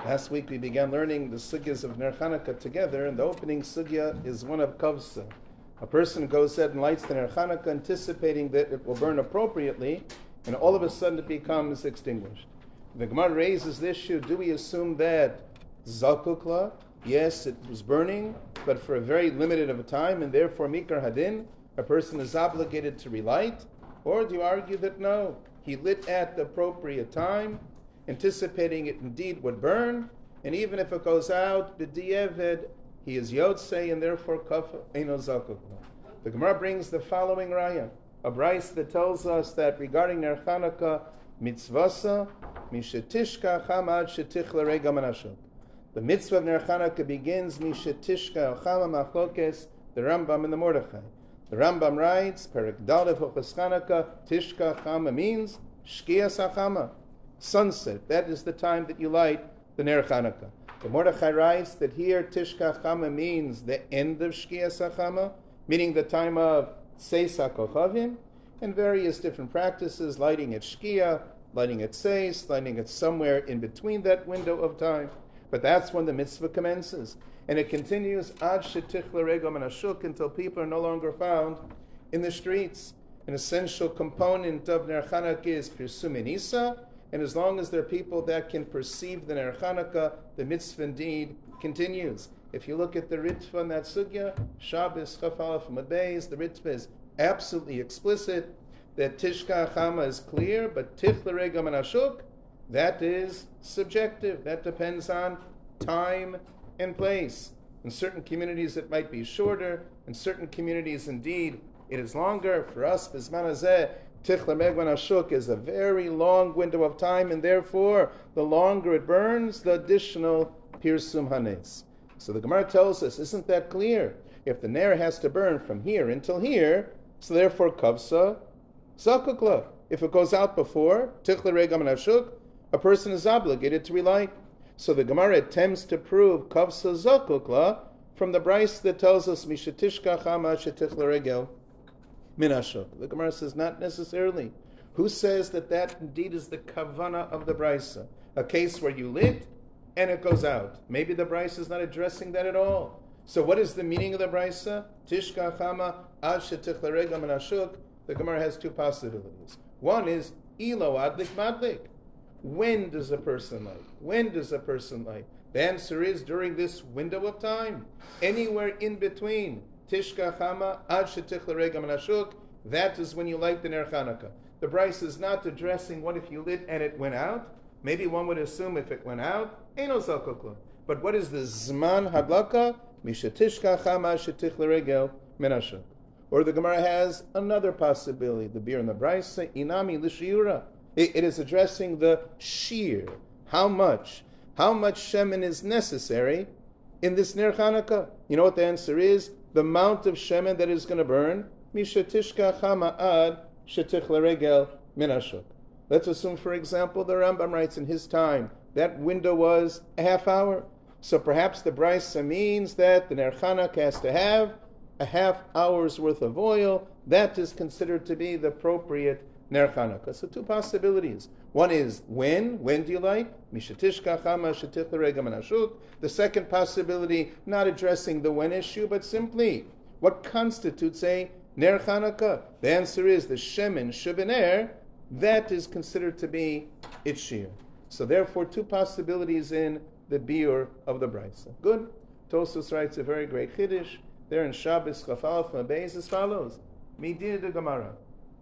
Last week we began learning the sugyas of Ner Chanukah together, and the opening sugya is one of kavsa. A person goes ahead and lights the Ner Chanukah anticipating that it will burn appropriately, and all of a sudden it becomes extinguished. The Gemara raises the issue, do we assume that zakukla, yes, it was burning, but for a very limited of a time, and therefore mikar hadin, a person is obligated to relight? Or do you argue that no, he lit at the appropriate time, anticipating it indeed would burn, and even if it goes out, b'di'eved, he is yotzei, and therefore kaf eino zakuk. The Gemara brings the following raya, a brayse that tells us that regarding Ner Chanukah, mitzvasa, mishetishka chamad shetichle rega manashok. The mitzvah of Ner Chanukah begins mishetishka chama machlokes, the Rambam and the Mordechai. The Rambam writes, Perek Dalef Hilchos Chanukah, Tishka Chama means Shkias HaChama, sunset. That is the time that you light the Ner Chanukah. The Mordechai writes that here Tishka Chama means the end of Shkias HaChama, meaning the time of Seis HaKochavim, and various different practices, lighting at Shkia, lighting at Seis, lighting it somewhere in between that window of time. But that's when the mitzvah commences. And it continues ad shetichle rega manashuk, until people are no longer found in the streets. An essential component of Ner Chanukah is pirsum inisa, and as long as there are people that can perceive the Ner Chanukah, the mitzvah indeed continues. If you look at the Ritva in that sugya, Shabbos Chaf Aleph Amud Beis, the Ritva is absolutely explicit that Tishka Chama is clear, but Tichle Rega Manashuk, that is subjective. That depends on time and place. In certain communities it might be shorter, in certain communities indeed it is longer. For us, Bizman Hazeh, Tichle Rega Manashuk is a very long window of time, and therefore the longer it burns, the additional Pirsum Hanes. So the Gemara tells us, isn't that clear? If the Ner has to burn from here until here, so therefore Kavsa Zakukla. If it goes out before, Tichle Rega Manashuk, a person is obligated to relight. So the Gemara attempts to prove Kavsa Zakukla from the brayse that tells us Mishatishka Chama Shetichle Regel Minashuk. The Gemara says not necessarily. Who says that that indeed is the kavana of the brayse? A case where you lit and it goes out. Maybe the brayse is not addressing that at all. So what is the meaning of the brayse? Tishka Chama Ad Shetichle Regel Minashuk. The Gemara has two possibilities. One is Ilo Adlik Madlik. When does a person light? When does a person light? The answer is during this window of time. Anywhere in between. Tishka Chama Ad Shetichle Rega Manashuk. That is when you light the Ner Chanukah. The brayse is not addressing what if you lit and it went out. Maybe one would assume if it went out, Eino Zakukla. But what is the Zman Hadlaka? Mishatishka Chama Shetichle Regel Menashuk. Or the Gemara has another possibility. The beer in the brayse, Inami Lishiura. It is addressing the shear. How much shemen is necessary in this Ner Chanukah? You know what the answer is? The amount of shemen that is going to burn. Mishatishka Chama Ad Shetichle Regel Minashuk. Let's assume, for example, the Rambam writes in his time, that window was a half hour. So perhaps the brayse means that the Ner Chanukah has to have a half hour's worth of oil. That is considered to be the appropriate Ner Chanukah. So two possibilities. One is when do you light? Mishatishka Chama Shetichle Rega Manashuk. The second possibility, not addressing the when issue, but simply what constitutes a Ner Chanukah? The answer is the Shemen Shebener. That is considered to be its shear. So therefore, two possibilities in the biur of the brayse. Good. Tosfos writes a very great chiddush there in Shabbos Chaf Aleph Amud Beis as follows: Midin de Gemara.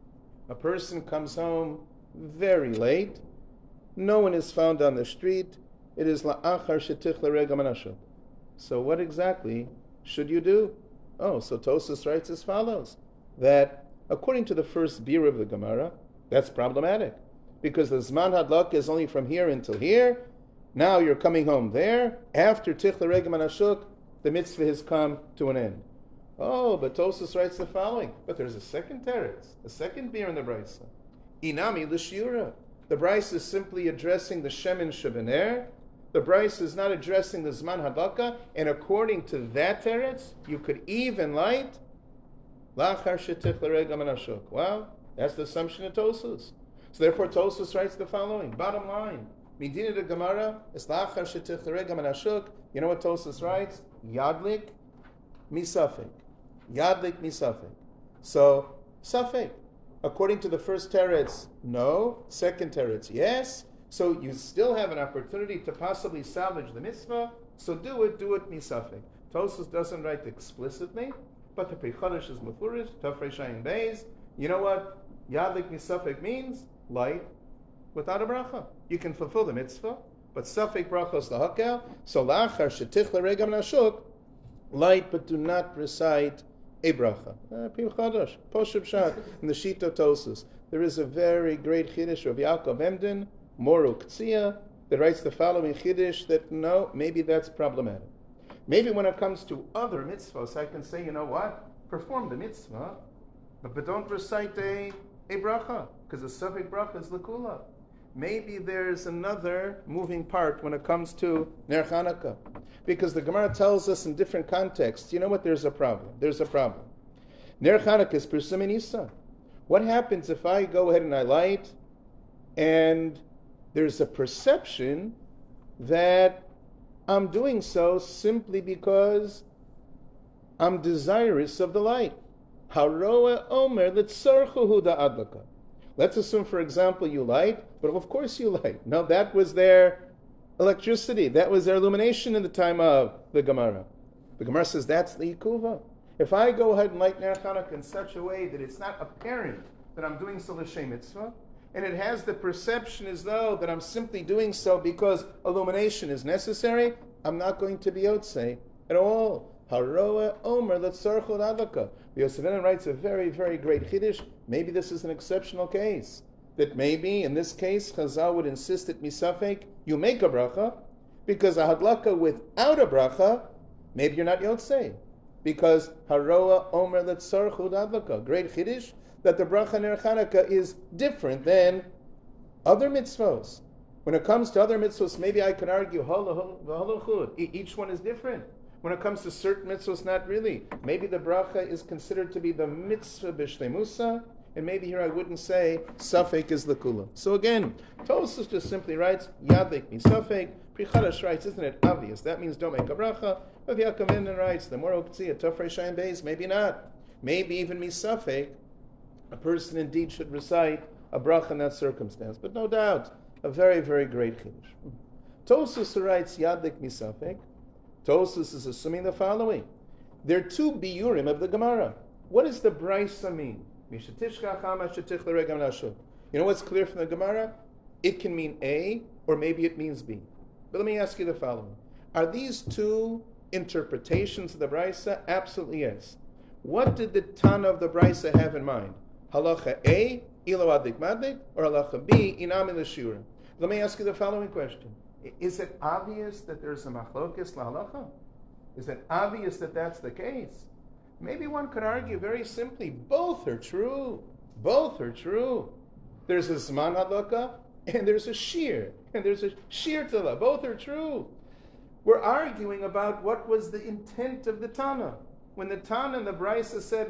A person comes home very late. No one is found on the street. It is la'achar shetichle rega manashuk. So what exactly should you do? Oh, so Tosfos writes as follows, that according to the first biur of the Gemara, that's problematic. Because the Zman Hadlak is only from here until here. Now you're coming home there. After Tichle Rega Manashuk, the mitzvah has come to an end. Oh, but Tosfos writes the following. But there's a second teretz, a second biur in the brayse. Inami l'shiura. The brayse is simply addressing the shemen shebener. The brayse is not addressing the zman hadlaka. And according to that teretz, you could even light lachar shetichle rega manashuk. Well, that's the assumption of Tosfos. So therefore, Tosfos writes the following. Bottom line, Midina de Gemara, Eslachar shetichle regam anashuk. You know what Tosfos writes? Yadlik misafek. Yadlik misafek. So, safek. According to the first teretz, no. Second teretz, yes. So you still have an opportunity to possibly salvage the mitzvah. So do it misafek. Tosfos doesn't write explicitly, but the Pri Chadash is mefurish, Tafrei Shayin Beis. You know what Yadlik misafek means? Light without a bracha. You can fulfill the mitzvah, but safek brachos lahakel. So lachar shetichle regam nashuk, light, but do not recite a bracha. Pri Chadash, Poshup Shat, in the Shita Tosfos. There is a very great chiddush of Yaakov Emden, Moru Ktsiya, that writes the following chiddush that no, maybe that's problematic. Maybe when it comes to other mitzvahs, I can say, you know what? Perform the mitzvah, but don't recite a bracha, because the safek bracha is lakula. Maybe there's another moving part when it comes to Ner Chanukah, because the Gemara tells us in different contexts, you know what, there's a problem. There's a problem. Ner Chanukah is Pirsum Nisa. What happens if I go ahead and I light, and there's a perception that I'm doing so simply because I'm desirous of the light? Haroa Omer Litzarchuhu Da'adlaka. Let's assume, for example, you light, but of course you light. No, that was their electricity. That was their illumination in the time of the Gemara. The Gemara says that's the Yikuva. If I go ahead and light Ner Chanukah in such a way that it's not apparent that I'm doing so l'shem mitzvah, and it has the perception as though that I'm simply doing so because illumination is necessary, I'm not going to be yotzei at all. Haroa Omer Letzarchul Adlaka. Yosef Enen writes a very, very great chiddush. Maybe this is an exceptional case. That maybe, in this case, Chazal would insist that misafek, you make a bracha, because a hadlaka without a bracha, maybe you're not yotzei. Because Haroa Omer Letzarchul Adlaka. Great chiddush, that the bracha Ner Chanukah is different than other mitzvos. When it comes to other mitzvos, maybe I can argue, each one is different. When it comes to certain mitzvos, not really. Maybe the bracha is considered to be the mitzvah b'shleimusa, and maybe here I wouldn't say safek is lakula. So again, Tosfos just simply writes, yadlik misafek. Pri Chadash writes, isn't it obvious? That means don't make a bracha. But Yaakov Emden writes, the Moral Ktsiya, Tafrei Shayin Beis, maybe not. Maybe even misafek, a person indeed should recite a bracha in that circumstance. But no doubt, a very, very great chiddush. Tosfos writes, yadlik misafek. Tosfos is assuming the following. There are two biurim of the Gemara. What does the Brisa mean? You know what's clear from the Gemara? It can mean A, or maybe it means B. But let me ask you the following. Are these two interpretations of the Brisa? Absolutely yes. What did the Tana of the Brisa have in mind? Halacha A, ilo adlik madlik, or halacha B, inam l'shura? Let me ask you the following question. Is it obvious that there's a machlokes lahalacha? Is it obvious that that's the case? Maybe one could argue very simply, both are true. Both are true. There's a zman hadlaka, and there's a shir, and there's a shir tala. Both are true. We're arguing about what was the intent of the Tana. When the Tana in the Brisa said,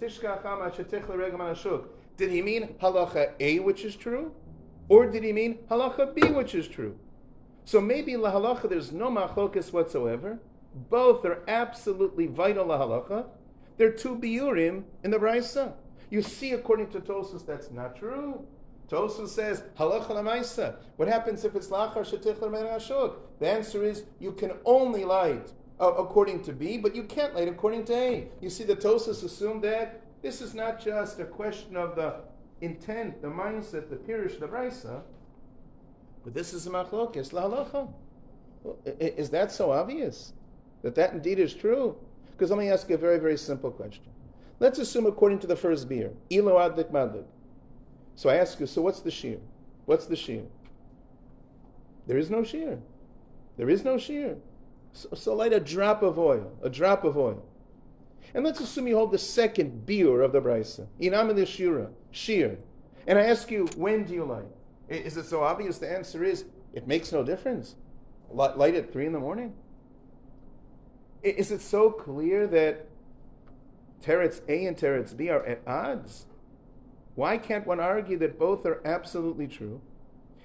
did he mean halacha A, which is true? Or did he mean halacha B, which is true? So maybe lahalacha there's no machlokas whatsoever. Both are absolutely vital lahalacha. There are two biurim in the Brisa. You see, according to Tosfos, that's not true. Tosfos says halacha lamaisa. What happens if it's lachar shetichle men ashuk? The answer is you can only light according to B, but you can't light according to A. You see, the Tosfos assumed that this is not just a question of the intent, the mindset, the pirush, the Brisa. But this is a machlokes lahalacha. Is that so obvious that indeed is true? Because let me ask you a very, very simple question. Let's assume according to the first beer, ilo adlik madlik. So I ask you, so what's the shear? What's the shear? There is no shear. There is no shear. So light a drop of oil. And let's assume you hold the second beer of the Brisa, inam l'shura, shear. And I ask you, when do you light? Is it so obvious? The answer is, it makes no difference. Light at 3 a.m. Is it so clear that Teretz A and Teretz B are at odds? Why can't one argue that both are absolutely true?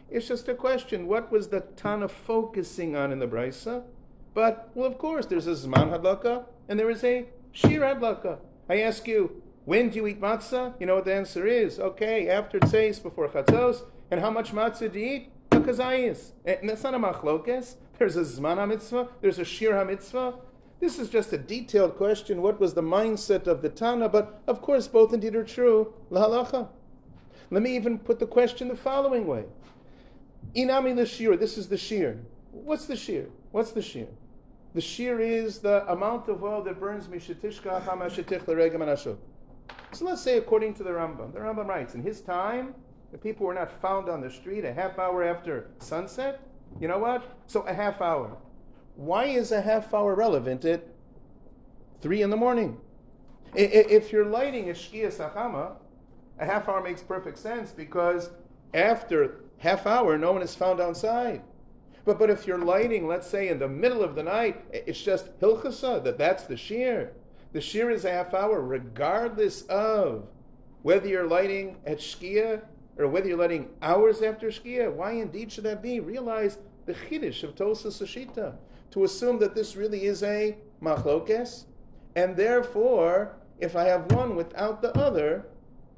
It's just a question. What was the Tana focusing on in the Brisa? But, well, of course, there's a Zman Hadlaka and there is a Shir Hadlaka. I ask you, when do you eat matzah? You know what the answer is. Okay, after Tzeis, before Chatzos. And how much matzah do you eat? A kazayis. And that's not a machlokes. There's a Zman HaMitzvah. There's a Shir HaMitzvah. This is just a detailed question. What was the mindset of the Tana? But, of course, both indeed are true. L'halacha. Let me even put the question the following way. Inami l'shir. This is the shir. What's the shir? What's the shir? The shir is the amount of oil that burns mishetishka chama shetich l'regam anashuk. So let's say according to the Rambam writes, in his time, the people were not found on the street a half hour after sunset. You know what? So a half hour. Why is a half hour relevant at 3 a.m? If you're lighting a shkia sachama, a half hour makes perfect sense because after half hour, no one is found outside. But if you're lighting, let's say in the middle of the night, it's just hilchasa, that's the shear. The shear is a half hour, regardless of whether you're lighting at shkia or whether you're lighting hours after shkia. Why indeed should that be? Realize the chiddush of Tosas Ashita, to assume that this really is a machlokes, and therefore, if I have one without the other,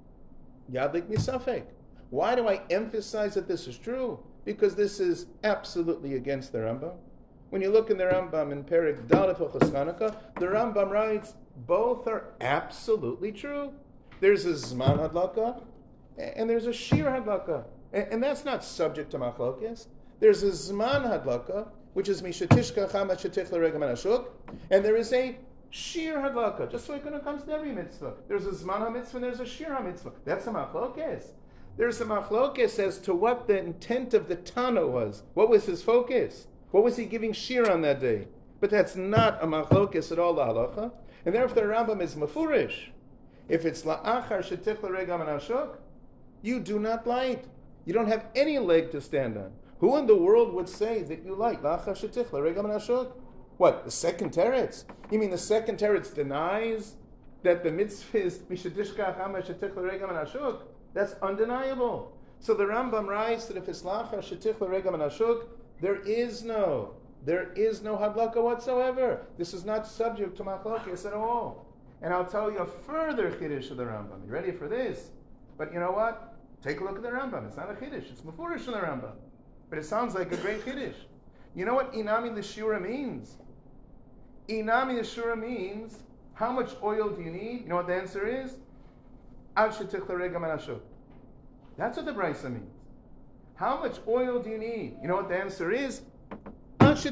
yadlik misafek. Why do I emphasize that this is true? Because this is absolutely against the Rambam. When you look in the Rambam in Perek Daled Hilchos Chanukah, the Rambam writes, both are absolutely true. There's a Zman Hadlaka, and there's a Shir Hadlaka. And that's not subject to machlokes. There's a Zman Hadlaka, which is Mishatishka Chama Shetich L'Regam Anashuk, and there is a Shir Hadlaka, just like when it comes to every mitzvah. There's a Zman HaMitzvah and there's a Shir HaMitzvah. That's a machlokes. There's a machlokes as to what the intent of the Tana was. What was his focus? What was he giving shir on that day? But that's not a machlokes at all, la halacha. And therefore the Rambam is mafurish. If it's la'achar shetich l'regam anashuk, you do not light. You don't have any leg to stand on. Who in the world would say that you light la'achar shetich l'regam anashuk? What, the second teretz? You mean the second teretz denies that the mitzvah is mishadishka chama shetich l'regam anashuk? That's undeniable. So the Rambam writes that if it's la'achar shetich l'regam anashuk, there is no hadlaka whatsoever. This is not subject to machlokes at all. And I'll tell you a further chiddush of the Rambam. You ready for this? But you know what? Take a look at the Rambam. It's not a chiddush. It's mefurish in the Rambam. But it sounds like a great chiddush. You know what inami l'shura means? Inami l'shura means, how much oil do you need? You know what the answer is? Ad shetich l'regam anashuk. That's what the Brisa means. How much oil do you need? You know what the answer is? So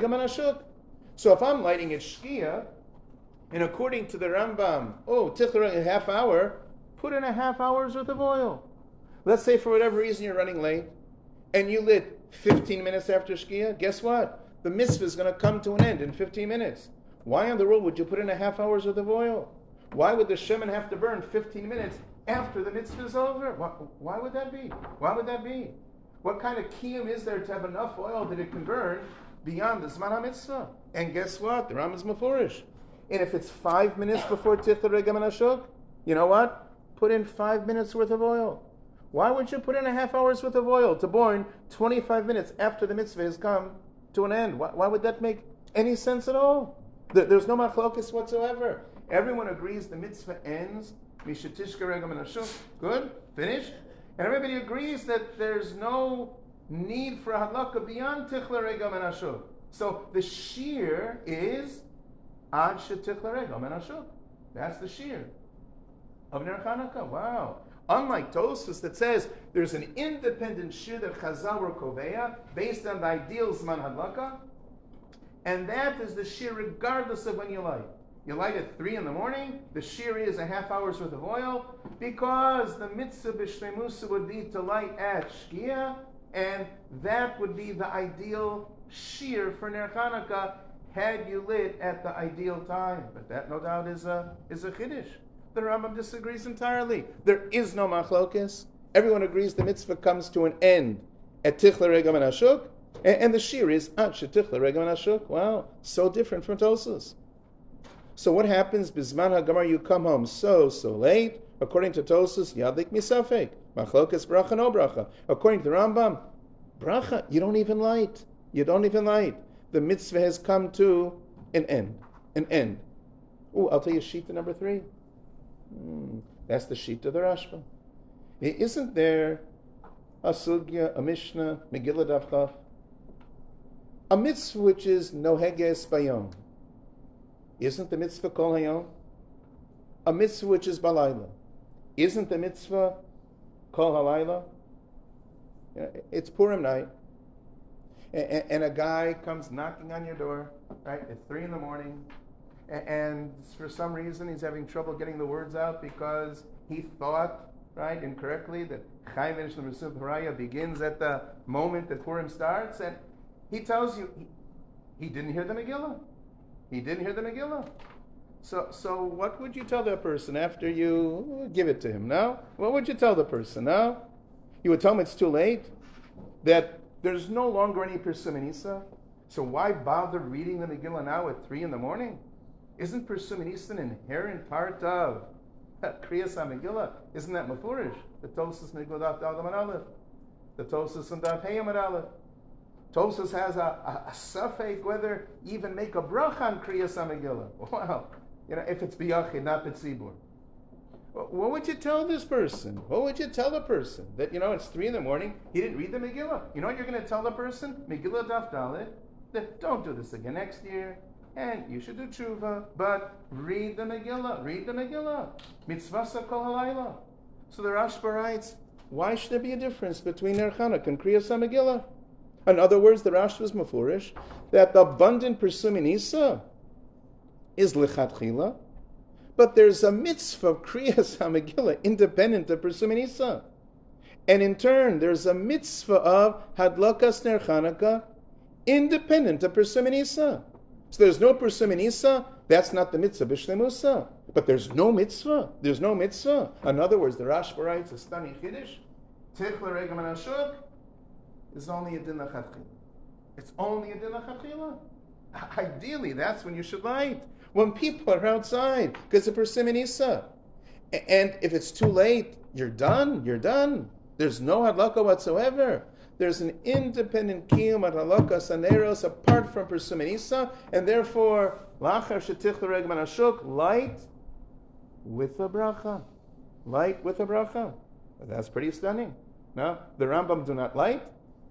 if I'm lighting at shkia, and according to the Rambam, a half hour, put in a half hour's worth of oil. Let's say for whatever reason you're running late, and you lit 15 minutes after shkia, guess what? The mitzvah is going to come to an end in 15 minutes. Why in the world would you put in a half hour's worth of oil? Why would the shemen have to burn 15 minutes after the mitzvah is over? Why would that be? Why would that be? What kind of kiyum is there to have enough oil that it can burn beyond the Zman HaMitzvah? And guess what? The Rambam is mefurish. And if it's 5 minutes before Tich L'Regam Anashuk, you know what? Put in 5 minutes worth of oil. Why would you put in a half hour's worth of oil to burn 25 minutes after the mitzvah has come to an end? Why would that make any sense at all? There's no machlokes whatsoever. Everyone agrees the mitzvah ends. Mishatishka Regam Anashuk. Good? Finished? And everybody agrees that there's no need for a hadlaka beyond tichla regam and ashuk. So the shear is ad shetichla regam and ashuk. That's the shear of Ner Chanukah. Wow. Unlike Tosfos that says there's an independent shear that Chazal were koveya based on the ideal zman hadlaka, and that is the shear regardless of when you light. You light at 3 a.m, the shear is a half hour's worth of oil, because the mitzvah b'shleimusa would be to light at shkia, and that would be the ideal shear for Ner Chanukah had you lit at the ideal time. But that no doubt is a chiddush. The Rambam disagrees entirely. There is no machlokes. Everyone agrees the mitzvah comes to an end at tichla regam and ashuk, and the shear is at shetichla regam and ashuk. Wow, so different from Tosfos. So what happens? Bizman hagamar, you come home so late. According to Tosfos, yadlik misafek, machlokes bracha no bracha. According to the Rambam, Bracha, you don't even light. You don't even light. The mitzvah has come to an end. An end. Oh, I'll tell you Shita number 3. That's the Shita of the Rashba. Isn't there a sugya, a mishnah, Megillah Daf Chaf? A mitzvah which is noheges bayom. Isn't the mitzvah kol hayom? A mitzvah which is balayla. Isn't the mitzvah kol halayla? It's Purim night, and a guy comes knocking on your door, right, at 3 a.m, and for some reason he's having trouble getting the words out because he thought, right, incorrectly, that Chaim V'Nishlam Haraya begins at the moment that Purim starts, and he tells you he didn't hear the Megillah. He didn't hear the Megillah. So what would you tell that person after you give it to him now? What would you tell the person now? You would tell him it's too late? That there's no longer any Persuminisa? So why bother reading the Megillah now at 3 a.m? Isn't Persuminisa an inherent part of Kriyas HaMegillah? Isn't that Mefurish? The Tosas Megillah Daf Daled Aleph. The Tosas and Daf Hey Amud Aleph. Tosas has a safek whether even make a bracha on Kriyas HaMegillah. Wow. If it's biyachid, not b'tzibur. What would you tell this person? What would you tell the person? That, it's 3 a.m, he didn't read the Megillah. You know what you're going to tell the person? Megillah Daf Daled, that don't do this again next year, and you should do tshuva, but read the Megillah. Read the Megillah. Mitzvasa kol halayla. So the Rashba writes, why should there be a difference between Ner Chanukah and Kriyas HaMegillah? In other words, the Rashba is mafurish that the abundant Persuminisa is lichatchila, but there's a mitzvah of Kriyas HaMegillah independent of Persuminisa. And in turn, there's a mitzvah of Hadlakas Ner Chanukah independent of Persuminisa. So there's no Persuminisa, that's not the mitzvah b'shlemusa. But there's no mitzvah. There's no mitzvah. In other words, the Rashba writes, a stunning Chiddush, Tich l'regam anashuk, is only a din l'chatchila. It's only a din l'chatchila. Ideally, that's when you should light. When people are outside, because of Persimonisa. And if it's too late, you're done. You're done. There's no hadlaka whatsoever. There's an independent kiyum at halakha saneros apart from Persimonisa, and therefore, lachar shetich l'regam anashuk, light with a bracha. Light with a bracha. That's pretty stunning. No? The Rambam do not light.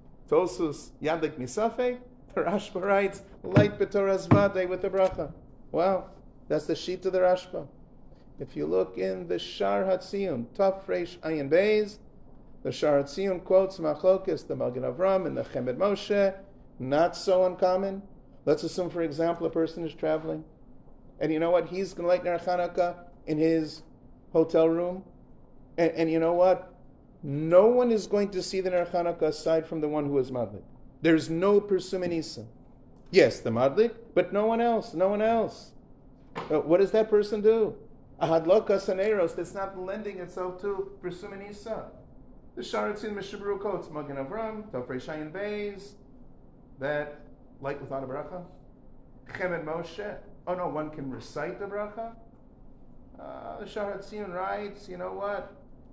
Tosus yadlik misafek. The Rashba writes, light b'toras vadei with the bracha. Wow, that's the sheet of the Rashba. If you look in the Shar Hatziyun, Taf Reish Ayin Beis, the Shar Hatziyun quotes Machlokes, the Magen Avram, and the Chemed Moshe. Not so uncommon. Let's assume, for example, a person is traveling, and you know what? He's going to light Ner Chanukah in his hotel room, and you know what? No one is going to see the Ner Chanukah aside from the one who is madlik. There's no Persuminisa. Yes, the madlik, but no one else. No one else. What does that person do? A hadlaka saneros that's not lending itself to Persuminisa. The Sharatzin Mishabru quotes Magen Avram, Tafrei Shayin Beis, that light without a bracha. Chemed Moshe. Oh no, one can recite the bracha. The Sharatzin writes, you know what?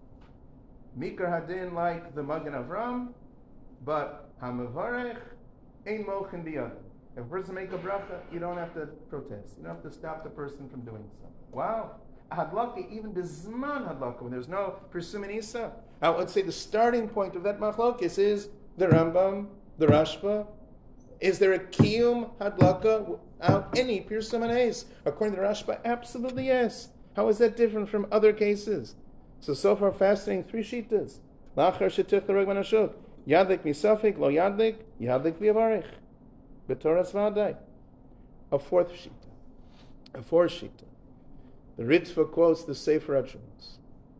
Mikar Hadin like the Magen Avram, but Hamavarech ein mochin biyad. If a person make a bracha, you don't have to protest. You don't have to stop the person from doing so. Wow. Hadlaka, even bizman hadlaka, when there's no Persuminisa. I would say the starting point of that machlokes is the Rambam, the Rashba. Is there a kiyum hadlaka without any Persuminase? According to the Rashba, absolutely yes. How is that different from other cases? So far fascinating, 3 shitas. Lachar shetich l'regman ashuk. Yadlik misafik, lo yadlik, yadlik v'yavarich. B'toras v'adai. A 4th shita. A 4th shita. The Ritva quotes the Sefer HaTshumas.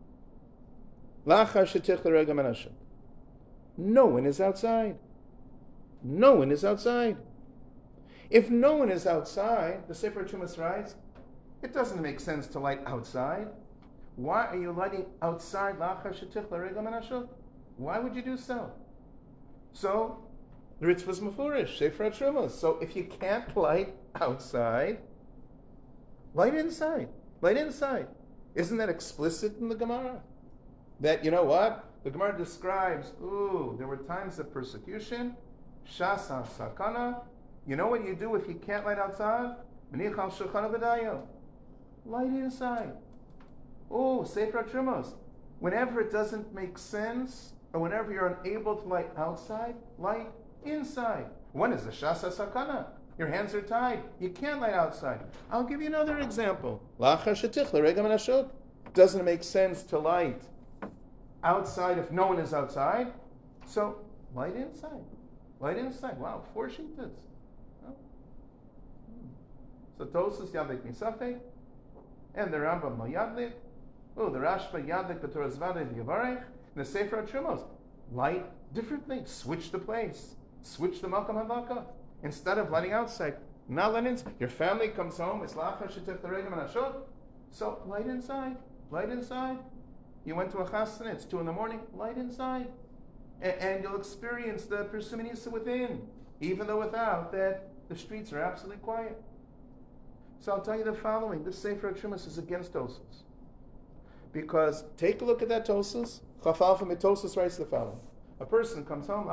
Lachar shetich l'regam anashuk. No one is outside. No one is outside. If no one is outside, the Sefer HaTshumas writes, it doesn't make sense to light outside. Why are you lighting outside lachar shetich l'regam anashuk? Why would you do so? So, the Ritva is mafurish, Sefer HaTshumas. So if you can't light outside, light inside. Light inside. Isn't that explicit in the Gemara? That, you know what? The Gemara describes, there were times of persecution, shasa sakana. You know what you do if you can't light outside? Menichal shulchan v'dayo. Light inside. Sefer HaTrumos. Whenever it doesn't make sense, or whenever you're unable to light outside, light inside. One is the shasa sakana. Your hands are tied. You can't light outside. I'll give you another example. Doesn't make sense to light outside if no one is outside. So light inside. Light inside. Wow, 4 shittas. So Tosas Yadlik Misafek, and the Rambam Yadlik. The Rashba Yadlik, the Torah Zvada, the Yavarech, and the Sefer HaTrumos. Light differently. Switch the place. Switch the Malkam Hadlaka. Instead of lighting outside, not light inside. Your family comes home, it's Lacha Shetif the Regam and Ashot. So light inside. Light inside. You went to a chasana, it's 2 a.m, light inside. And you'll experience the Persuminisa within. Even though without that, the streets are absolutely quiet. So I'll tell you the following. This Sefer HaTrumos is against Tosas. Because take a look at that Tosas. Chafal from Tosas writes the following. A person comes home,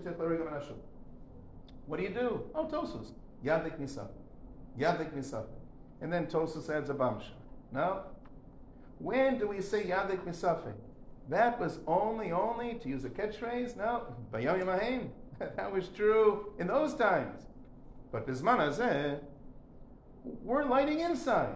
what do you do? Tosas. Yadik Nisaf. Yadik Nisaf. And then Tosas adds a bamsha. No? When do we say Yadik Nisaf? That was only, to use a catchphrase? No. Bayam Yamahim. That was true in those times. But Bizman Hazeh, we're lighting inside.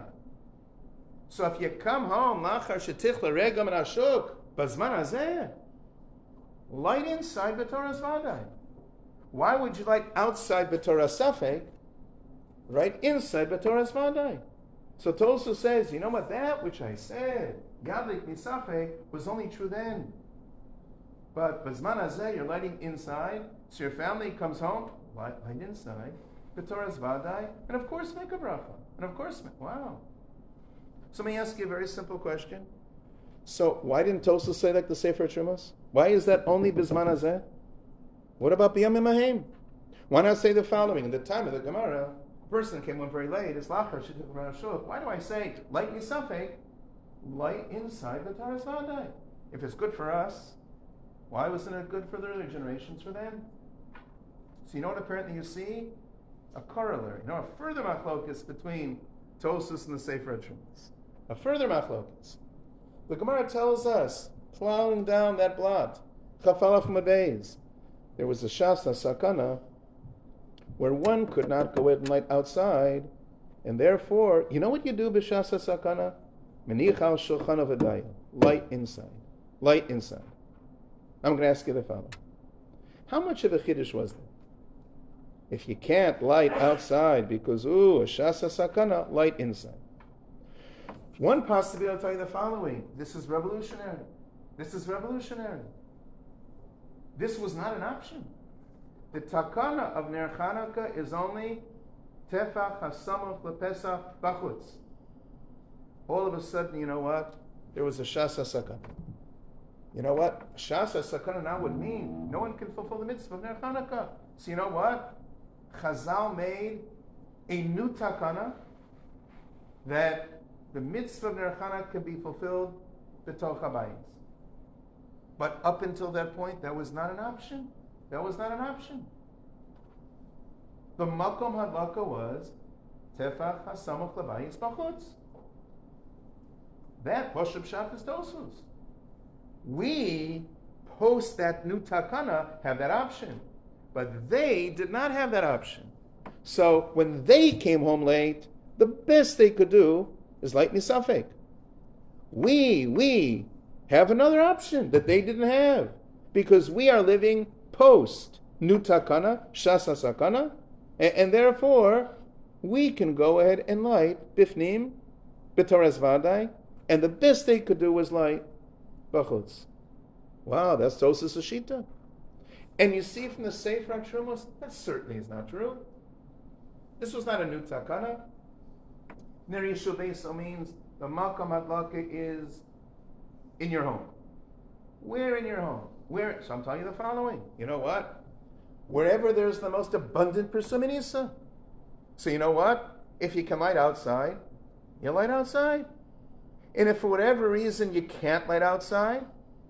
So if you come home, Lachar Shetich L'Regam and Ashuk, Bizman Hazeh, light inside B'Torah Zvadai. Why would you light outside B'Torah Safek, right inside B'Torah Zvadai? So Tosu says, you know what, that which I said, Yadlik Nisafek, was only true then. But B'Zman Hazeh, you're lighting inside, so your family comes home, light inside, B'Torah Zvadai, and of course make a bracha. And of course, wow. So let me ask you a very simple question. So why didn't Tosu say like the Sefer HaTrumos? Why is that only B'Zman Hazeh? What about B'Yam Yamahim? Why not say the following? In the time of the Gemara, a person came home very late. It's Lachar Shittuk Rashuk. Why do I say light Nisafek? Light inside the Torah Zvadai. If it's good for us, why wasn't it good for the earlier generations for them? So you know what apparently you see? A corollary. A further machlokas between Tosas and the Sefer HaTrumos. A further machlokas. The Gemara tells us, plowing down that blot, Chafalaf Mabeis, there was a Shasa Sakana where one could not go ahead and light outside, and therefore, you know what you do b'Shasa Sakana? Menichal Shulchan V'dayo. Light inside. Light inside. I'm going to ask you the following. How much of a chiddush was there? If you can't light outside because, a Shasa Sakana, light inside. One possibility, I'll tell you the following. This is revolutionary. This is revolutionary. This was not an option. The takana of Ner Chanukah is only tefach hasamuch lepesach bachutz. All of a sudden, you know what? There was a shasa sakana. You know what? Shasa sakana now would mean no one can fulfill the mitzvah of Ner Chanukah. So you know what? Chazal made a new takana that the mitzvah of Ner Chanukah can be fulfilled b'toch habayis. But up until that point, that was not an option. That was not an option. The makom hadlaka was tefach hasamuch lebayis bachutz. That Pashup Pshat is Tosus. We, post that new takana, have that option. But they did not have that option. So when they came home late, the best they could do is light nisafek. We have another option that they didn't have. Because we are living post new takana, shasa sakana, and therefore we can go ahead and light bifnim, b'Torah Zvadai, and the best they could do was light bachutz. Wow, that's Tosas Ashita. And you see from the Sefer HaTrumos, that certainly is not true. This was not a new takana. Ner Yishuv Beso means the Malkam Hadlaka is in your home. Where in your home? Where? So I'm telling you the following. You know what? Wherever there's the most abundant persuminisa. So you know what? If you can light outside, you light outside. And if for whatever reason you can't light outside,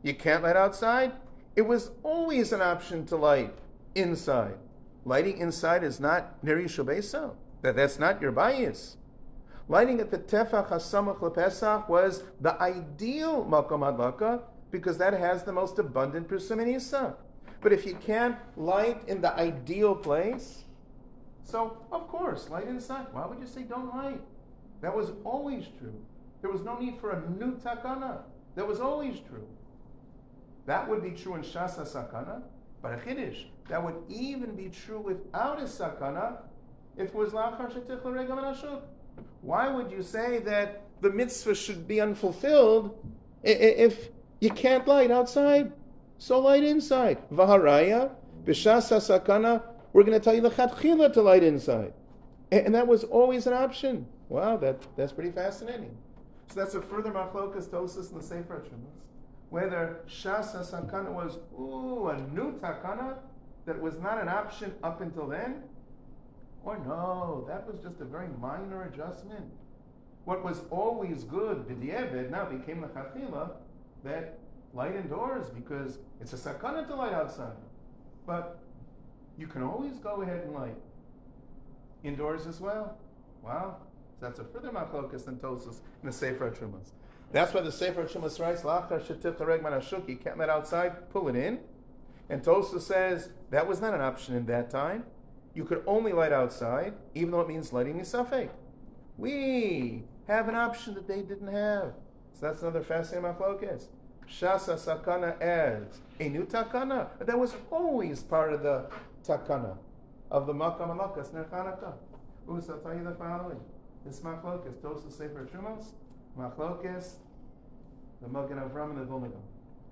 You can't light outside. It was always an option to light inside. Lighting inside is not Ner Yishubesa. That's not your bias. Lighting at the Tefach HaSamach LePesach was the ideal Makom Adlaka because that has the most abundant Persiminisa. But if you can't light in the ideal place, so of course, light inside. Why would you say don't light? That was always true. There was no need for a new takana. That was always true. That would be true in Shasa Sakana, but a Chiddush. That would even be true without a Sakana if it was Lachar Shetich L'Regam and Ashuk. Why would you say that the mitzvah should be unfulfilled if you can't light outside? So light inside. Vaharaya, B'Shasa Sakana, we're going to tell you the Chatchila to light inside. And that was always an option. Wow, that's pretty fascinating. So that's a further machlokas tosis in the Sefer HaTrumas. Whether Shasa Sakana was, a new takana that was not an option up until then, or no, that was just a very minor adjustment. What was always good, b'di'eved, now became the chachila, that light indoors, because it's a sakana to light outside. But you can always go ahead and light indoors as well. Wow. So that's a further machlokas than Tosus in the Sefer HaTrumas. That's why the Sefer HaTrumas writes, Lachar shetif l'reg man hashuk, you can't let outside, pull it in. And Tosus says, that was not an option in that time. You could only light outside, even though it means lighting misafek. We have an option that they didn't have. So that's another fascinating machlokas. Shasa sakana as a new takana. But that was always part of the takana of the makam alakas ner Chanukah. So I'll tell you the following. This machlokas, Tosus Sefer HaTrumas, machlokas, the Magen Avram and the Vilna Gaon.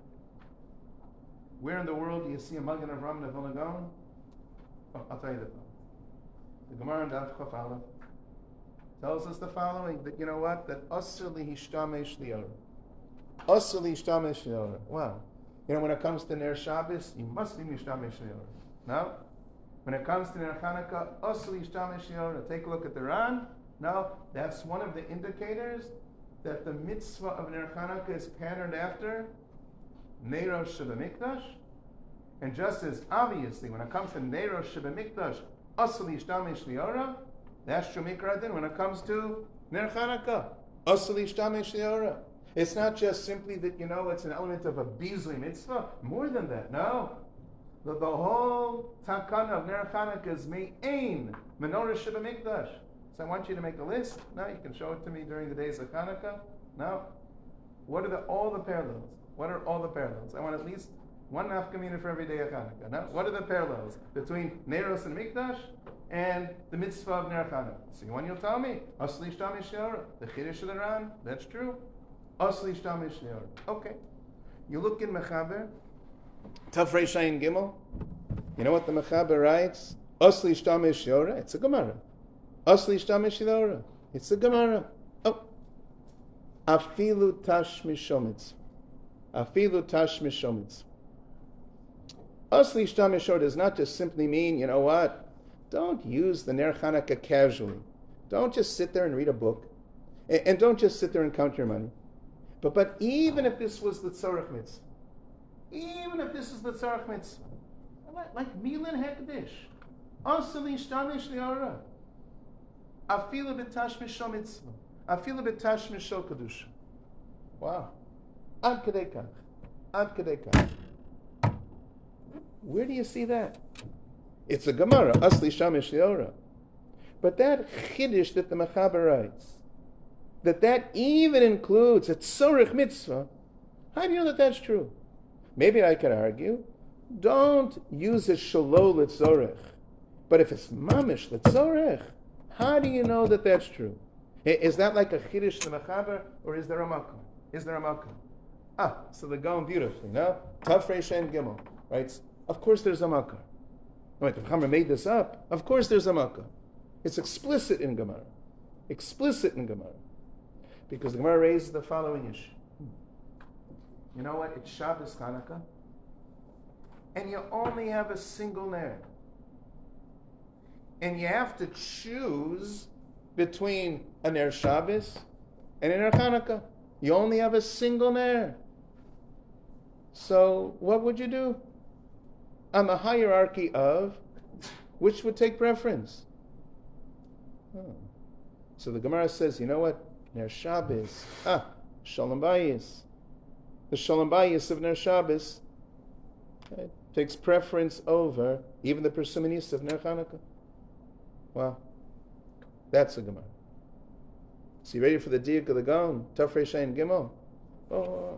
Where in the world do you see a Magen Avram and a Vilna Gaon? I'll tell you the following. The Gemara in Daf Chaf Aleph tells us the following, that you know what? That Asr lihishtamesh li'ora. Asr lihishtamesh li'ora. Wow. You know, when it comes to Ner Shabbos, you must be mishtamesh li'ora. No? When it comes to Ner Chanukah, Asr lihishtamesh li'ora. Take a look at the Ran. No, that's one of the indicators that the mitzvah of Ner Chanukah is patterned after Neiros Shebamikdash. And just as obviously, when it comes to Neiros Shebamikdash, Asr lihishtamesh li'ora, that's true Mikra Din. When it comes to Ner Chanukah, Asr lihishtamesh li'ora. It's not just simply that, you know, it's an element of a bizui mitzvah. More than that, no. The whole takana of Ner Chanukah is me'ein menorah shebamikdash. So I want you to make a list. No, you can show it to me during the days of Chanukah. No. What are all the parallels? What are all the parallels? I want at least one nafkamina for every day of Chanukah. No. What are the parallels between Neiros and Mikdash and the mitzvah of Ner Chanukah? So one you'll tell me, Asli Shtamish Leora, the Chiddush of the Ran, that's true. Asli Shtamish Leora. Okay. You look in Mechaber, Tafrei Shayin Gimel. You know what the Mechaber writes? Asli Shtamish Leora. It's a Gemara. Asli Shtamish Leora. It's a Gemara. Oh. Afilu Tash Mishomitz. Afilu Tash Mishomitz. Asli Shtamish Leora does not just simply mean, you know what? Don't use the Ner Chanukah casually. Don't just sit there and read a book. And don't just sit there and count your money. But even if this was the Tzorach Mitzvah, even if this is the Tzorach Mitzvah, like Milan Hekdesh, Asli Shtamish Leora, Afilu B'Tash Mishal Mitzvah, Afilu B'Tash Mishal Kedusha. Wow. Ad Kedei Kach. Ad Kedei Kach. Where do you see that? It's a Gemara, Asli Shtamish Leora. But that Chiddush that the Mechaber writes, that even includes a tzorich mitzvah, how do you know that that's true? Maybe I could argue, don't use it shalo l'tzorich. But if it's mamish l'tzorich, how do you know that that's true? Is that like a chiddush to Mechaber, or is there a makom? Is there a makom? So they're going beautifully, no? Tafrei Shen Gimel, right? Of course there's a makom. Wait, the Mechaber made this up. Of course there's a makom. It's explicit in Gemara. Explicit in Gemara. Because the Gemara raises the following issue. You know what? It's Shabbos Chanukah, and you only have a single ner. And you have to choose between a ner Shabbos and a ner Chanukah. You only have a single ner. So what would you do? On the hierarchy of which would take preference? Oh. So the Gemara says, you know what? Ner Shabbos. Shalom Bayis. The Shalom Bayis of Ner Shabbos takes preference over even the persimmon of Ner Chanukah. Wow. That's a Gemara. So you ready for the Diak of the Gaon? Tafrei Shein Gimel. Oh.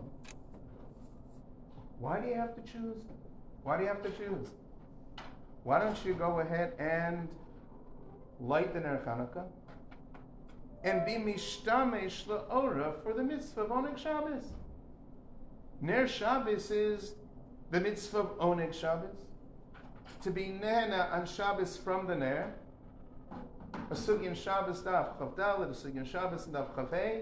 Why do you have to choose? Why do you have to choose? Why don't you go ahead and light the Ner Chanukah and be mishtamesh la'ora for the mitzvah of Oneg Shabbos? Ner Shabbos is the mitzvah of Oneg Shabbos. To be nehena on Shabbos from the Ner. A sugyan Shabbos daf chav daled, a sugyan Shabbos daf chav hey.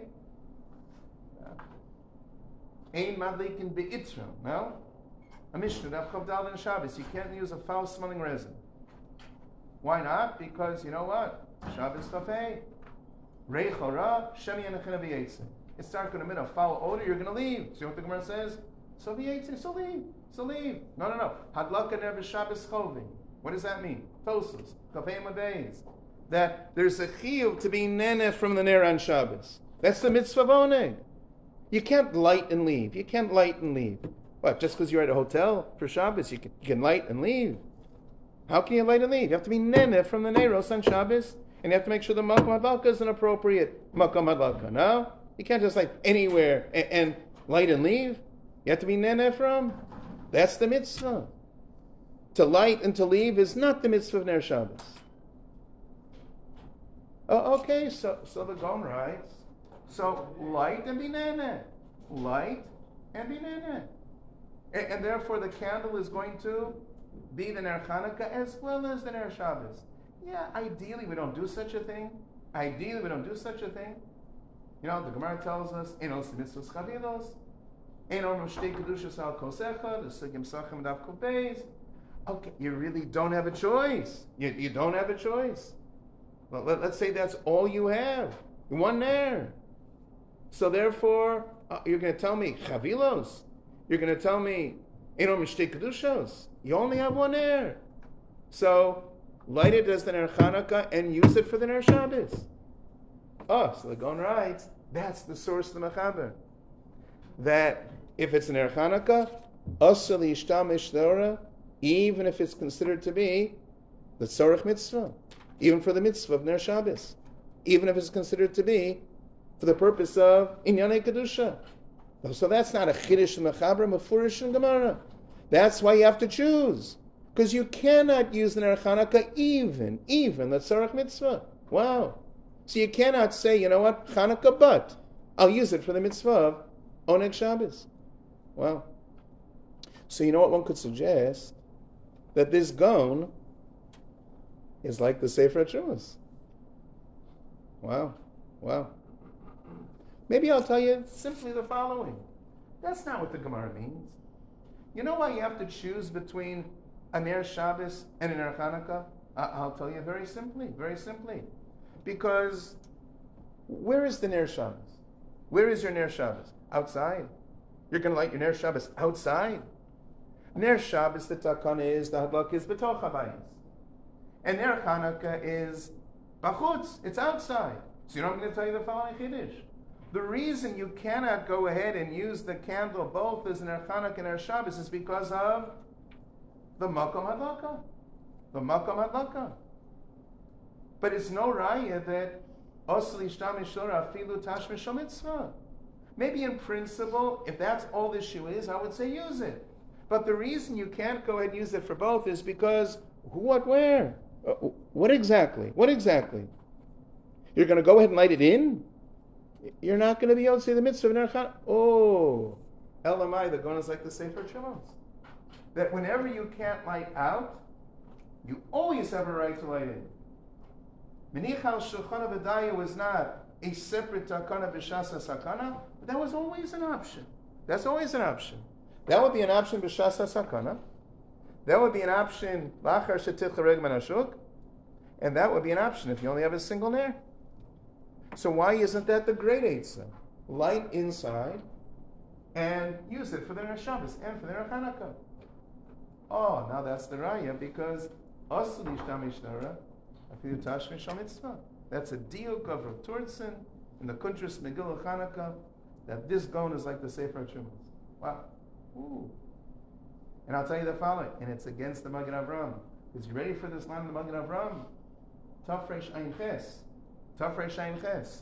Ein madlikin be'itra, no? A Mishnah daf chav daled on Shabbos. You can't use a foul-smelling resin. Why not? Because you know what? Shabbos chav hey. Reich hara, shemi anachina b'yetze. It's not going to emit a foul odor, you're going to leave. See what the Gemara says? So b'yetze, so leave. So leave. No. Hadlaka ner b'Shabbos chovi. What does that mean? Tosos, chav Modeis. That there's a chiyuv to be neneh from the ner on Shabbos. That's the mitzvah of oneg. You can't light and leave. You can't light and leave. What, just because you're at a hotel for Shabbos, you can light and leave? How can you light and leave? You have to be neneh from the neros on Shabbos, and you have to make sure the makom hadlaka is an appropriate makom hadlaka. No? You can't just light anywhere and light and leave. You have to be neneh from. That's the mitzvah. To light and to leave is not the mitzvah of ner Shabbos. Oh, okay, so the Gaon writes, so light and be neneh. Light and be neneh. And therefore the candle is going to be the Ner Chanukah as well as the Ner Shabbos. Yeah, ideally we don't do such a thing. You know, the Gemara tells us, Enos mitzvos chavilos, Enos shtei kedushas al kosecha, the sugim sachem daf kubeis. Okay, you really don't have a choice. You don't have a choice. Well, let's say that's all you have. One ner. So therefore, you're going to tell me chavilos. You're going to tell me eno mishtei kedushos. You only have one ner. So light it as the ner Chanukah and use it for the ner Shabbos. Oh, so the Gaon writes, that's the source of the mechaber. That if it's an ner Chanukah, asur liyishtamish leora, even if it's considered to be the tzorich mitzvah. Even for the mitzvah of Ner Shabbos. Even if it's considered to be for the purpose of Inyanei Kedusha. So that's not a Chiddush Mechaber, Mefurish and Gemara. That's why you have to choose. Because you cannot use the Ner Chanukah even the Tzarech Mitzvah. Wow. So you cannot say, you know what, Chanukah, but I'll use it for the mitzvah of Oneg Shabbos. Wow. So you know what one could suggest? That this Gaon is like the Sefer HaTrumos. Wow. Maybe I'll tell you simply the following. That's not what the Gemara means. You know why you have to choose between a Ner Shabbos and a Ner Chanukah? I'll tell you very simply. Because where is the Ner Shabbos? Where is your Ner Shabbos? Outside. You're going to light your Ner Shabbos outside. Ner Shabbos, the takana is, the hadlak is b'toch habayis. And Ner Chanukah is bachutz, it's outside. So you know what I'm going to tell you the following chiddush. The reason you cannot go ahead and use the candle both as Ner Chanukah and Ner Shabbos is because of the makom hadlaka. But it's no raya that osli shtamish shora afilu tashmish mitzvah. Maybe in principle, if that's all the issue is, I would say use it. But the reason you can't go ahead and use it for both is because what, where? What exactly? You're going to go ahead and light it in? You're not going to be able to say the mitzvah of Ner Chanukah. Oh, Elamai, the Gaon is like the Sefer HaTrumos. That whenever you can't light out, you always have a right to light in. Menichal Shulchan Avadaya was not a separate takana b'shas sakana, but that was always an option. That's always an option. That would be an option b'shas sakana. That would be an option lachar shetich hareg manashuk, and that would be an option if you only have a single ner. So why isn't that the great eitzah? Light inside and use it for their Ner Shabbos and for their Hanukkah. Oh, now that's the raya because that's a diuk of Rav Turtzen in the Kuntras Megillah Chanukah that this gon is like the Sefer HaTrumas. Wow. Ooh. And I'll tell you the following, and it's against the Magen Avraham. Is you ready for this line of the Magen Avraham? Tafresh Ayin Ches. Tafresh Ayin Ches.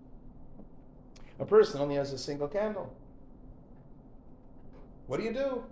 A person only has a single candle. What do you do?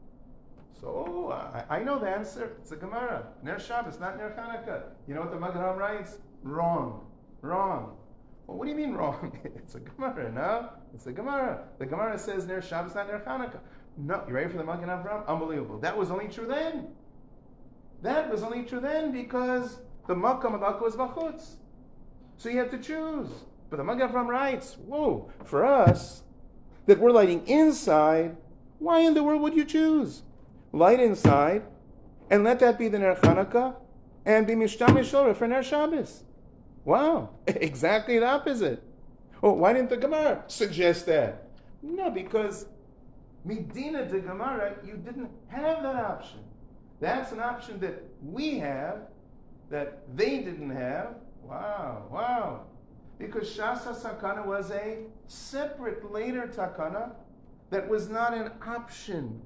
So, I know the answer. It's a Gemara. Ner Shabbos, not Ner Chanukah. You know what the Magen Avraham writes? Wrong. Wrong. Well, what do you mean wrong? It's a Gemara, no? It's a Gemara. The Gemara says Ner Shabbos, not Ner Chanukah. No, you ready for the Magen Avraham? Unbelievable. That was only true then. That was only true then because the Makkah Malakah was Bachutz. So you had to choose. But the Magen Avraham writes, whoa, for us, that we're lighting inside, why in the world would you choose? Light inside, and let that be the Ner Chanukah, and be Mishtamish Orah for Ner Shabbos. Wow, exactly the opposite. Oh, why didn't the Gemara suggest that? No, because Medina de Gemara, you didn't have that option. That's an option that we have, that they didn't have. Wow, wow. Because Shasa Sakana was a separate later takana that was not an option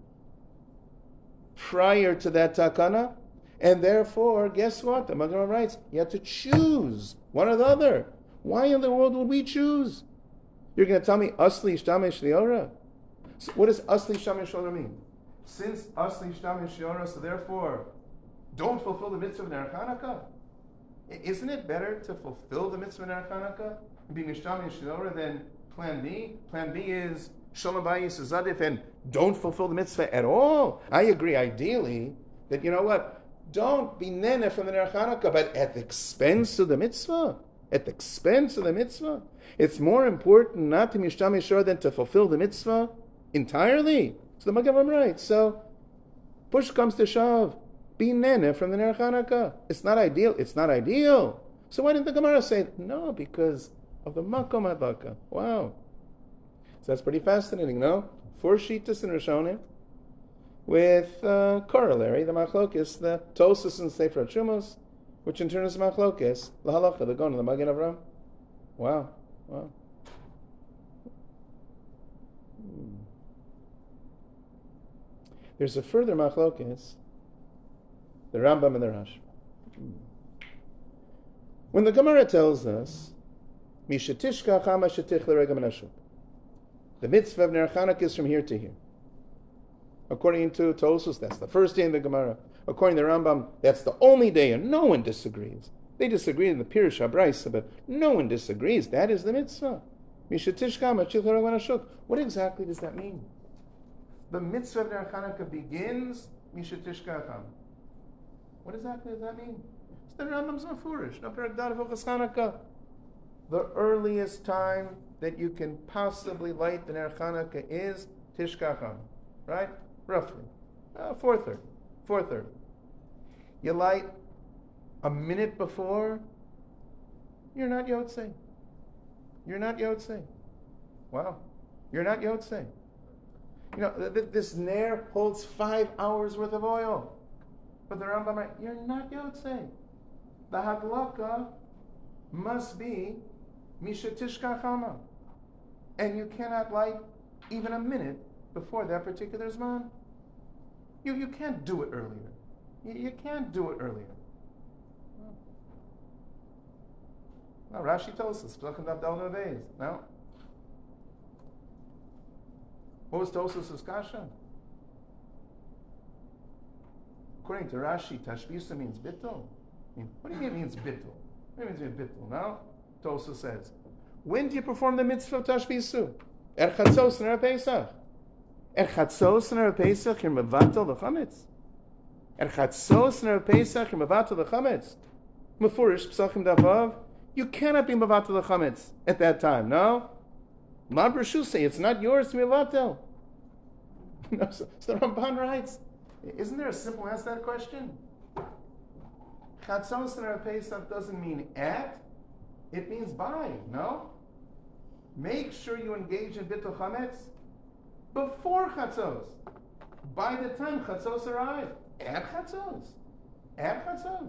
prior to that takana, and therefore, guess what? The Magen Avraham writes, you have to choose one or the other. Why in the world would we choose? You're going to tell me Asli Ishtamesh Liora? So what does Asli Ishtamesh Liora mean? Since Asli Ishtamesh Liora, so therefore, don't fulfill the mitzvah of Ner Chanukah? Isn't it better to fulfill the mitzvah of Ner Chanukah and be Ishtamesh Liora than plan B? Plan B is Shalom Bayis Zadif and don't fulfill the mitzvah at all. I agree ideally that, you know what, don't be nene from the Ner Chanukah, but at the expense of the mitzvah. At the expense of the mitzvah. It's more important not to Mishtamish Shor than to fulfill the mitzvah entirely. So the Magen Avraham writes, so push comes to shove. Be nene from the Ner Chanukah. It's not ideal. It's not ideal. So why didn't the Gemara say, no, because of the Makom Adlaka. Wow. So that's pretty fascinating, no? 4 Shittas in Rishonim with corollary, the Machlokes, the Tosas and Sefer HaTrumas, which in turn is Machlokes, the Halacha, the Gon, the Magen Avraham. Wow, wow. There's a further Machlokes, the Rambam and the Rash. When the Gemara tells us, Mishatishka chama shetich l'rega menashuk, the mitzvah of Ner Chanukah is from here to here. According to Tosfos, that's the first day in the Gemara. According to the Rambam, that's the only day, and no one disagrees. They disagree in the Pirush HaBraisa, but no one disagrees. That is the mitzvah. What exactly does that mean? The mitzvah of Ner Chanukah begins Mishatishkacham. What exactly does that mean? It's the Rambam's Mafurish, no Perek Dad of Chanukah. The earliest time that you can possibly light the Ner Chanukah is Tishkacham, right? Roughly. 4:30. 4:30. You light a minute before, you're not Yotzei. You're not Yotzei. Wow. You're not Yotzei. You know, this Ner holds 5 hours worth of oil. But the Rambam writes, you're not Yotzei. The Hadlaka must be Mishatishka Chama. And you cannot light even a minute before that particular Zman. You can't do it earlier. You can't do it earlier. Now, Rashi tells us, no? What was Tosfos' kasha? According to Rashi, Tashbisa means bittul. What do you mean it means bittul? What do you mean it means bittul? Now, Tosfos says, when do you perform the mitzvah of Tashbisu? Er Chatzos Ner Pesach. Er Chatzos Ner Pesach, you're mevatel the chametz. Er Chatzos Ner Pesach, you're mevatel the chametz. Mefurish Psachim Davav, you cannot be mevatel the chametz at that time, no? Ma Breshusei, it's not yours to be mevatel. No, so the Ramban writes, isn't there a simple answer to that question? Chatzos Ner Pesach doesn't mean at, it means by, no? Make sure you engage in bittul chametz before Chatzos. By the time Chatzos arrived, add Chatzos. Add Chatzos.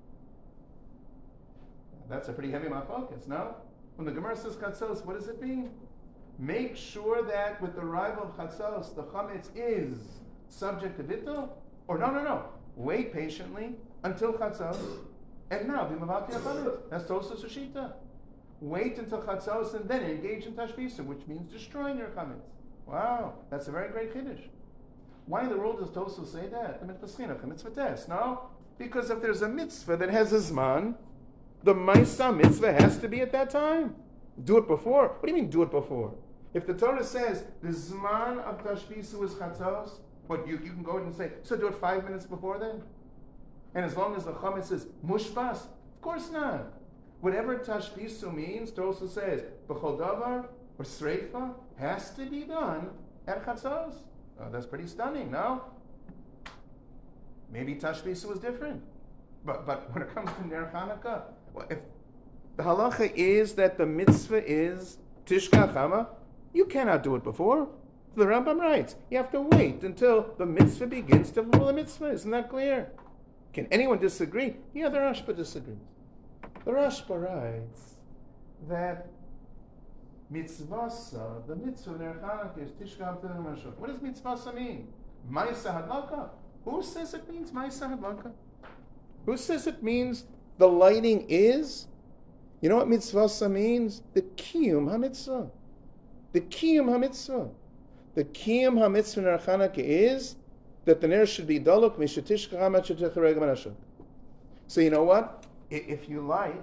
That's a pretty heavy machlokas, no? When the Gemara says Chatzos, what does it mean? Make sure that with the arrival of Chatzos, the Chametz is subject to Bittul? Or no. Wait patiently until Chatzos, and now be Mavati HaChametz. That's Tosfos Shita. Wait until Chatzos and then engage in Tashbisa, which means destroying your Chametz. Wow, that's a very great Kiddush. Why in the world does Tosfos say that? The mitzvah, no? Because if there's a mitzvah that has a Zman, the Maisa mitzvah has to be at that time. Do it before. What do you mean do it before? If the Torah says the Zman of Tashbisu is Chatzos, what you can go and say, so do it 5 minutes before then? And as long as the Chametz says Mushbas, of course not. Whatever Tashbisu means, Torah says, B'chol Davar or Sreifa has to be done at Chatzos. Oh, that's pretty stunning, no? Maybe Tashbisu was different. But when it comes to Ner Chanukah, well, if the halacha is that the mitzvah is Tishka Chama, you cannot do it before. The Rambam writes, you have to wait until the mitzvah begins to fulfill the mitzvah. Isn't that clear? Can anyone disagree? Yeah, the Rashba disagrees. The Rashba writes that mitzvasa, the mitzvah Ner Chanukah is Tishka Chama. What does mitzvasa mean? Ma'isa Hadlaka. Who says it means Ma'isa Hadlaka? Who says it means the lighting is? You know what mitzvasa means? The kiyum ha-mitzvah. The kiyum ha-mitzvah. The kiyum ha-mitzvah Ner Chanukah is that the ner should be daluk mishatishka hamat shetich regam anashuk. So you know what? If you light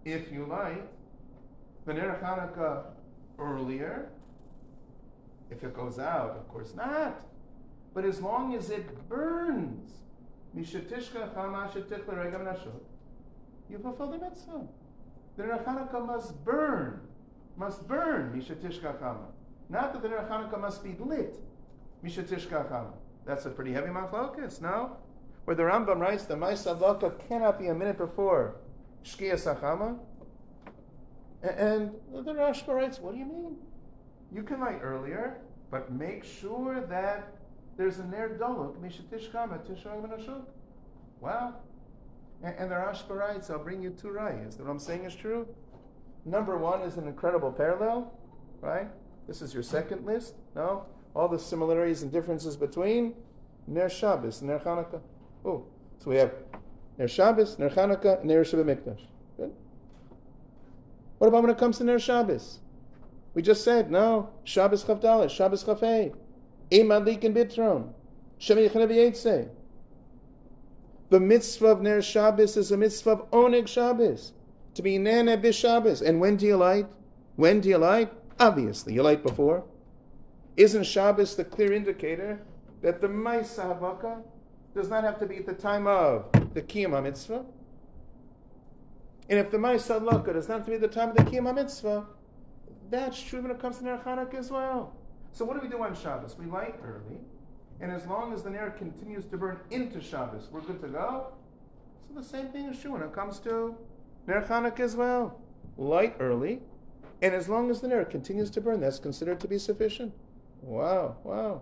the Ner Chanukah earlier, if it goes out, of course not. But as long as it burns, mishatishka hamat shetich regam anashuk, you fulfill the mitzvah. The Ner Chanukah must burn, mishatishka chama. Not that the Ner Chanukah must be lit, mishatishka chama. That's a pretty heavy machlokas, no? Where the Rambam writes the Ma'isa Hadlaka cannot be a minute before Shkiyas HaChama. And the Rashba writes, what do you mean? You can light earlier, but make sure that there's a Ner Doluk, mishatishka chama, tishrag menashuk. Wow. And the Rashba writes, I'll bring you two rayas. What I'm saying is true. Number one is an incredible parallel, right? This is your second list, no? All the similarities and differences between Ner Shabbos and Ner Chanukah. Oh, so we have Ner Shabbos, Ner Chanukah, and Ner Sheba Mikdash. Good. What about when it comes to Ner Shabbos? We just said, no, Shabbos Chavdalet, Shabbos Chafei, Ein Madlik and Bitron, Shemi Yechane V'Yetzeh. The mitzvah of Ner Shabbos is a mitzvah of Oneg Shabbos, to be Nana B'Shabbos. And when do you light? Obviously, you light before. Isn't Shabbos the clear indicator that the Ma'isa Hadlaka does not have to be at the time of the Kiyum HaMitzvah? And if the Ma'isa Hadlaka does not have to be at the time of the Kiyum HaMitzvah, that's true when it comes to Ner Chanukah as well. So what do we do on Shabbos? We light early, and as long as the Ner continues to burn into Shabbos, we're good to go. So the same thing is true when it comes to Ner Chanukah as well. Light early, and as long as the Ner continues to burn, that's considered to be sufficient. Wow.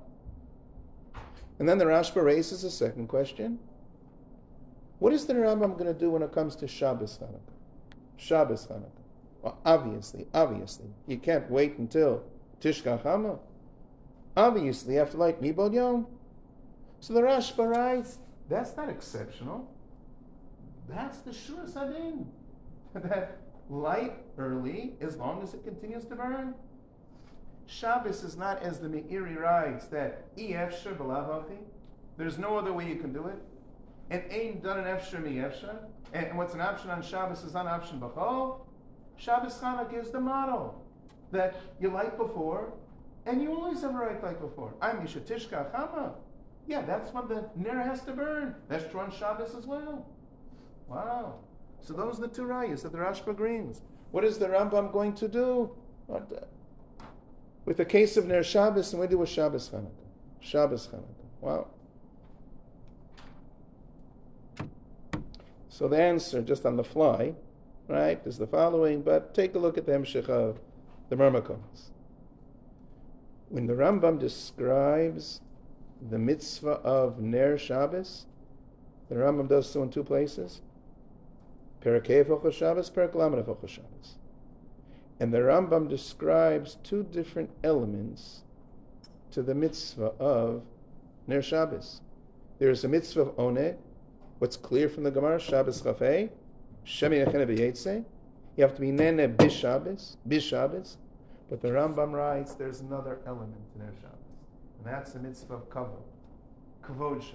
And then the Rashba raises a second question. What is the Rambam going to do when it comes to Shabbos Chanukah? Well, obviously, you can't wait until Tishka Chama. Obviously, you have to light Mibod Yom. So the Rashba writes, that's not exceptional. That's the Shur Sadin. That light early as long as it continues to burn. Shabbos is not as the Meiri writes that Efshar b'lavachi. There's no other way you can do it. And ain't done an Efshar mi-Efshar. And what's an option on Shabbos is not an option b'chol. Shabbos Chanukah is the model that you light before, and you always have a right light before. I'm Mishatishka Chama. Yeah, that's when the Ner has to burn. That's true on Shabbos as well. Wow. So those are the two rayas that the Rashba brings. What is the Rambam going to do? With the case of Ner Shabbos, and we do with Shabbos Chanukah. Wow. So the answer, just on the fly, right, is the following, but take a look at the Hemshech of the Mermakos. When the Rambam describes the mitzvah of Ner Shabbos, the Rambam does so in two places. Perek Hey Hilchos Shabbos, Perek Lamed Hilchos Shabbos. And the Rambam describes two different elements to the mitzvah of Ner Shabbos. There is a mitzvah of Oneg, what's clear from the Gemara, Shabbos Chafei, Shemi Yechene B'Yetzeh. You have to be Nene B'Shabbos, but the Rambam writes there's another element to Ner Shabbos, and that's the mitzvah of Kavod Shabbos.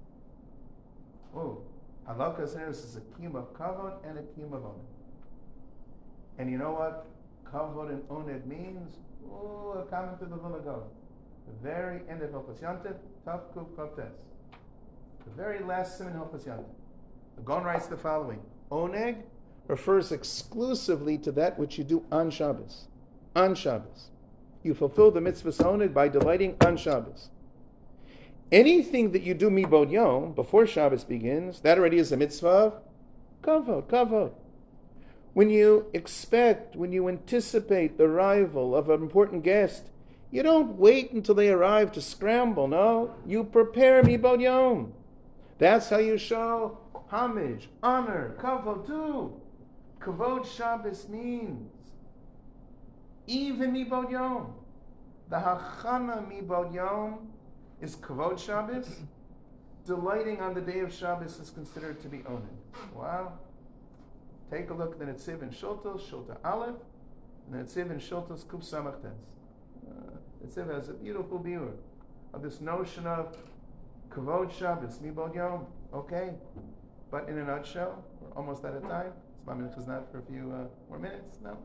Oh, Halakas Neres is a kiyum of Kavod and a kiyum of Oneg. And you know what Kavod and Oneg means? Oh, a comment to the Vilna Gaon. The very end of Hilchos Yontif, Tav Kuf Kaf Tes. The very last siman Hilchos Yontif. The Gaon writes the following: Oneg refers exclusively to that which you do on Shabbos. On Shabbos. You fulfill the mitzvah Oneg by delighting on Shabbos. Anything that you do mibod yom, before Shabbos begins, that already is a mitzvah of kavod. When you anticipate the arrival of an important guest, you don't wait until they arrive to scramble, no. You prepare mibod yom. That's how you show homage, honor, kavod too. Kavod Shabbos means even mibod yom. The hachana mibod yom is Kavod Shabbos. Delighting on the day of Shabbos is considered to be Oneg. Wow. Take a look at the Netziv in Shultos, Shulta Aleph, and the Netziv in Shultos Kuf Samach Tes. Netziv has a beautiful view of this notion of Kavod Shabbos, Mibod Yom. Okay? But in a nutshell, we're almost out of time. It's not for a few more minutes. No?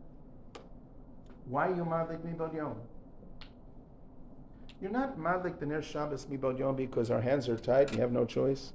Why you madlik Mibod Yom? You're not madlik the Ner Shabbos Mibod Yom because our hands are tied and you have no choice.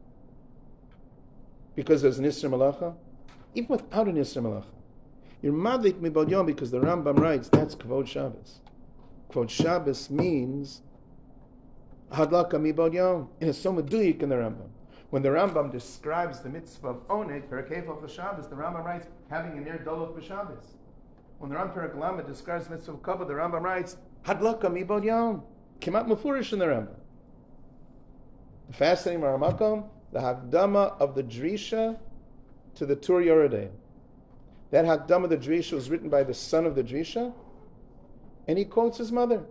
Because there's an Isser Malacha. Even without an Isser Malacha. You're madlik Mibod Yom because the Rambam writes that's Kavod Shabbos. Kavod Shabbos means Hadlaka Mibod Yom. And it's so meduyik in the Rambam. When the Rambam describes the mitzvah of Oneg, Perek Hey Hilchos Shabbos, the Rambam writes having a Ner Doloch B'Shabbos. When the Rambam Perek Lamed describes the mitzvah of Kavod, the Rambam writes Hadlaka Mibod Yom. Came out mufurish in the Rambam. The fascinating Maramakom, the Hakdama of the Drisha to the Tur Yoredei. That Hakdama of the Drisha was written by the son of the Drisha, and he quotes his mother.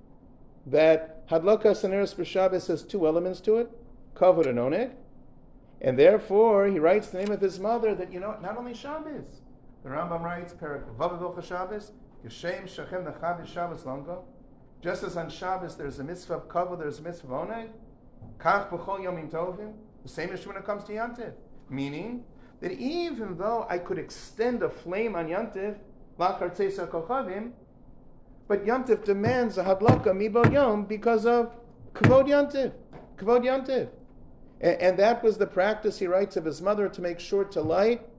That Hadlaka Saneres B'Shabbos has two elements to it, Kavod and Oneg, and therefore he writes the name of his mother that, not only Shabbos. The Rambam writes, Perek Vav Hilchos Shabbos, Geshem Shechem Nechav Shabbos Longo. Just as on Shabbos there's a mitzvah of kavod, there's a mitzvah of oneg. Kach b'chol yomim tovim. The same issue when it comes to Yantiv. Meaning that even though I could extend a flame on Yantiv, lachar tzeisa kochavim, but Yantiv demands a hadlaka mibod yom because of kavod Yantiv. Kavod Yantiv. And that was the practice, he writes, of his mother to make sure to light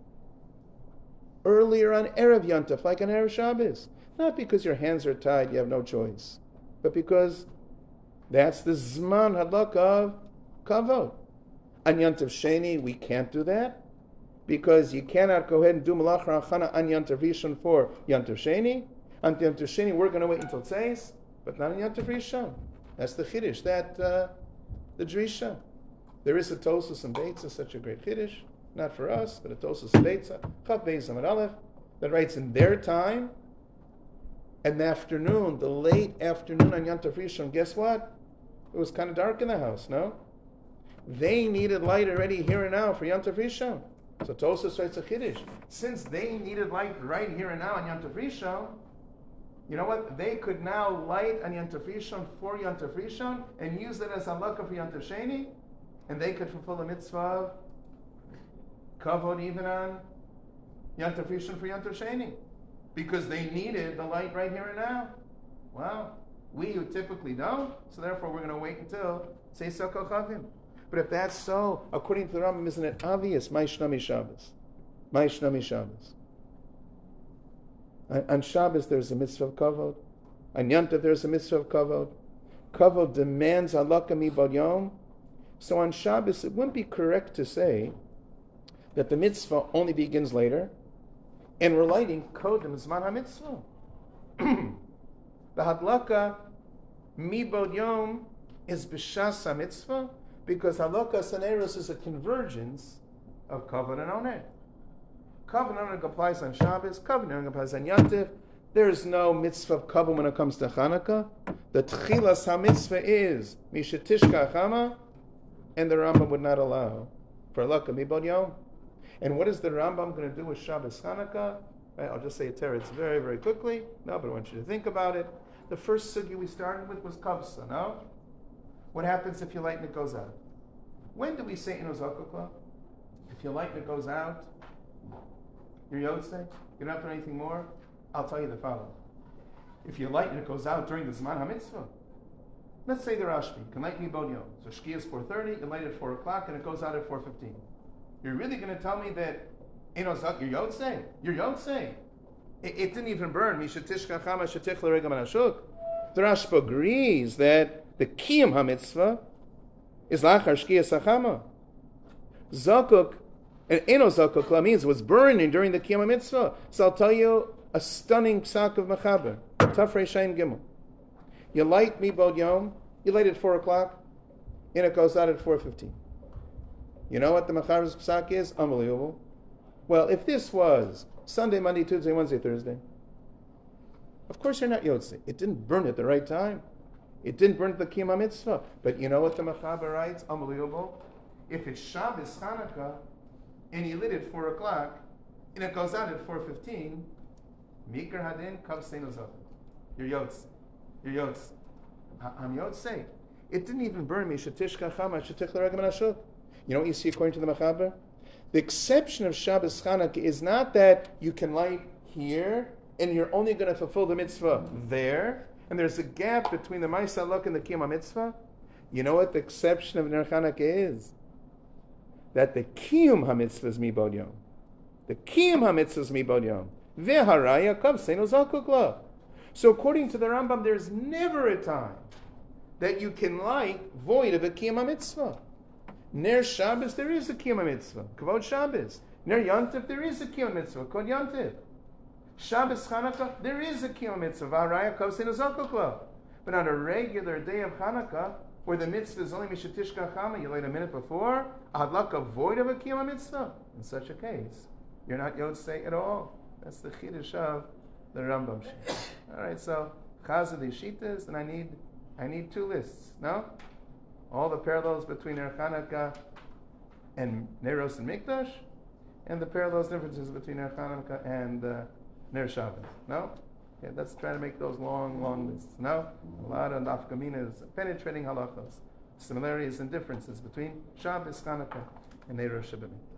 earlier on Erev Yantiv, like on Erev Shabbos. Not because your hands are tied, you have no choice, but because that's the Zman Hadlaka of Kavod. On Yantiv Sheni, we can't do that, because you cannot go ahead and do Malach Rachana on Yantiv Rishon for Yantiv Sheni. On Yantiv Sheni, we're going to wait until Tzeis, but not on Yantiv Rishon. That's the Chiddush, the Drisha. There is a Tosus and Beitza, such a great Chiddush, not for us, but a Tosus and Beitza, Chav Beis Amud Aleph, that writes in their time, and the afternoon, the late afternoon on Yantiv Rishon, guess what? It was kind of dark in the house, no? They needed light already here and now for Yantiv Rishon. So Tosas writes a Chiddush. Since they needed light right here and now on Yantiv Rishon, you know what? They could now light on Yantiv Rishon for Yantiv Rishon and use it as halakha for Yantiv Sheni, and they could fulfill the mitzvah of kavod even on Yantiv Rishon for Yantiv Sheni, because they needed the light right here and now. Wow. We who typically don't, so therefore we're going to wait until Tzeis Kochavim. But if that's so, according to the Rambam, isn't it obvious? Ma'ishnami Shabbos. Ma'ishnami Shabbos. On Shabbos there's a mitzvah of kavod. On Yantav there's a mitzvah of kavod. Kavod demands halakha mibod yom. So on Shabbos it wouldn't be correct to say that the mitzvah only begins later, and we're lighting kodem zman ha-mitzvah. The hadlaka mibod yom is b'shas mitzvah because hadlaka saneros is a convergence of kavod and oneg. Kavod and oneg applies on Shabbos. Kavod and oneg applies on Yantiv. There is no mitzvah of kavod when it comes to Chanukah. The tchilas ha-mitzvah is mishetishka chama, and the Rambam would not allow for hadlaka mibod yom. And what is the Rambam going to do with Shabbos Chanukah? Right, I'll just say it very, very quickly. No, but I want you to think about it. The first sugya we started with was kavsa, no? What happens if your light and it goes out? When do we say ino zakukla? If your light and it goes out, you're yotzei? You don't have to do anything more? I'll tell you the following. If your light and it goes out during the Zman HaMitzvah, let's say the Rashbi can light me bod yom. So Shkia is 4:30, you light at 4 o'clock, and it goes out at 4:15. You're really going to tell me that ino zak, you're yotzei? You're yotzei. It didn't even burn. The Rashba agrees that the Kiyum HaMitzvah is Lachar Shkiyas HaChama. Zakuk, and Eno Zakuk means was burning during the Kiyum HaMitzvah. So I'll tell you a stunning psak of Mechaber. Tafrei Shain Gimel. You light Mibod Yom, you light at 4 o'clock, and it goes out at 4:15. You know what the Mechaber's psak is? Unbelievable. Well, if this was Sunday, Monday, Tuesday, Wednesday, Thursday, of course you're not Yotzei. It didn't burn at the right time. It didn't burn at the Kiyum HaMitzvah. But you know what the Mechaber writes? Unbelievable. If it's Shabbos Chanukah, and you lit at 4 o'clock, and it goes out at 4:15, Mikar Hadin, Kav Seinu Zafin. You're Yotzei. You're Yotzei. I'm Yotzei. It didn't even burn me. Shetishka Chama, Shetich L'Regem Ashuk. You know what you see according to the Mechaber? The exception of Shabbos Chanukah is not that you can light here and you're only going to fulfill the mitzvah there, and there's a gap between the Ma'aseh Halakha and the Kiyum HaMitzvah. You know what the exception of Ner Chanukah is? That the Kiyum HaMitzvah is Mibod Yom. The Kiyum HaMitzvah is Mibod Yom. Ve'haraya kav seinu zakuk la. So according to the Rambam, there's never a time that you can light void of a Kiyum HaMitzvah. Ner Shabbos, there is a Kiyum HaMitzvah. Kavod Shabbos. Ner Yantiv, there is a Kiyum HaMitzvah. Kavod Yantiv. Shabbos Chanukah, there is a Kiyum HaMitzvah. V'haraya kav seinu zakuk la. But on a regular day of Chanukah, where the mitzvah is only mishatishka chama, you light a minute before, hadlaka void of a Kiyum HaMitzvah. In such a case, you're not yotzei at all. That's the chiddush of the Rambam Shita. All right, so chazal the shitas, and I need 2 lists. No, all the parallels between Ner Chanukah and Neros and Mikdash, and the parallels differences between Ner Chanukah and Ner Shabbos. No. Okay, let's try to make those long lists. No? A lot of nafkaminas, penetrating halachos, similarities and differences between Shabbos, Chanukah, and Ner Shabbos.